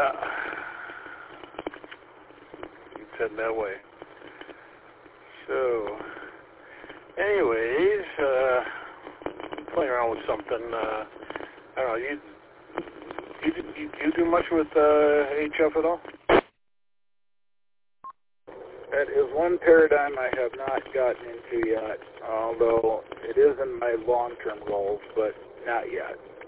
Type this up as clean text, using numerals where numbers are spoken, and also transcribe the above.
Yeah. It's heading that way. So, anyways, playing around with something. I don't know. You do much with HF at all? That is one paradigm I have not gotten into yet, although it is in my long-term goals, but not yet.